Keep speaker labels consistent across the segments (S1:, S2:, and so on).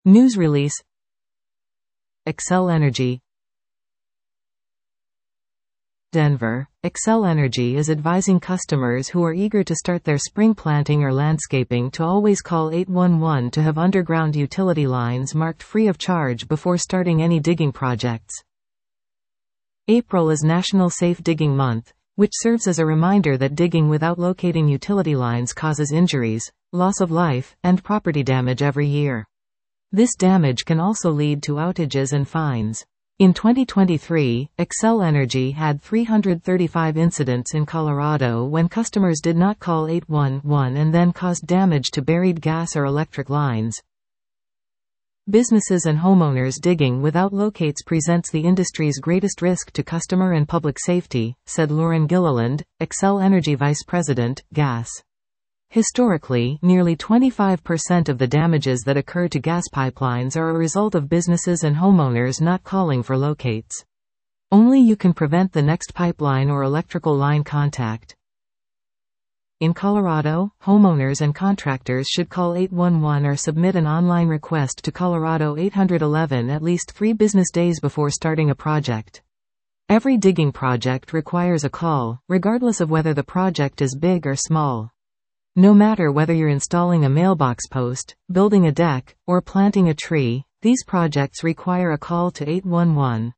S1: News release. Xcel Energy. Denver. Xcel Energy is advising customers who are eager to start their spring planting or landscaping to always call 811 to have underground utility lines marked free of charge before starting any digging projects. April is National Safe Digging Month, which serves as a reminder that digging without locating utility lines causes injuries, loss of life, and property damage every year. This damage can also lead to outages and fines. In 2023, Xcel Energy had 335 incidents in Colorado when customers did not call 811 and then caused damage to buried gas or electric lines. Businesses and homeowners digging without locates presents the industry's greatest risk to customer and public safety, said Lauren Gilliland, Xcel Energy Vice President, Gas. Historically, nearly 25% of the damages that occur to gas pipelines are a result of businesses and homeowners not calling for locates. Only you can prevent the next pipeline or electrical line contact. In Colorado, homeowners and contractors should call 811 or submit an online request to Colorado 811 at least 3 business days before starting a project. Every digging project requires a call, regardless of whether the project is big or small. No matter whether you're installing a mailbox post, building a deck, or planting a tree, these projects require a call to 811.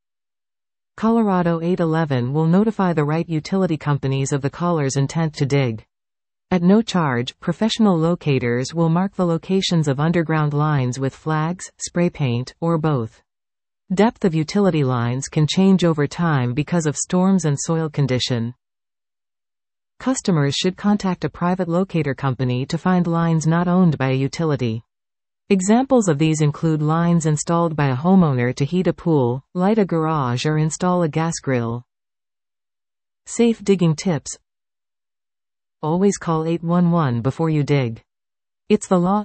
S1: Colorado 811 will notify the right utility companies of the caller's intent to dig. At no charge, professional locators will mark the locations of underground lines with flags, spray paint, or both. Depth of utility lines can change over time because of storms and soil condition. Customers should contact a private locator company to find lines not owned by a utility. Examples of these include lines installed by a homeowner to heat a pool, light a garage, or install a gas grill. Safe digging tips. Always call 811 before you dig. It's the law.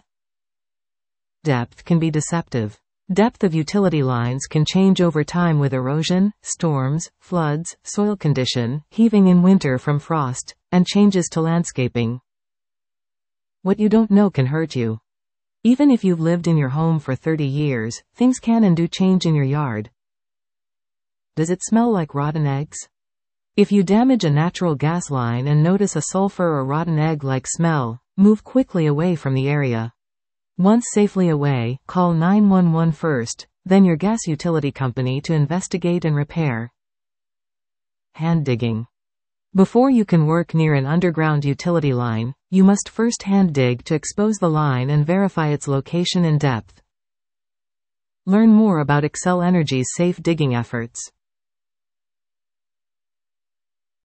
S1: Depth can be deceptive. Depth of utility lines can change over time with erosion, storms, floods, soil condition, heaving in winter from frost, and changes to landscaping. What you don't know can hurt you. Even if you've lived in your home for 30 years, things can and do change in your yard. Does it smell like rotten eggs? If you damage a natural gas line and notice a sulfur or rotten egg-like smell, move quickly away from the area. Once safely away, call 911 first, then your gas utility company to investigate and repair. Hand digging. Before you can work near an underground utility line, you must first hand dig to expose the line and verify its location and depth. Learn more about Xcel Energy's safe digging efforts.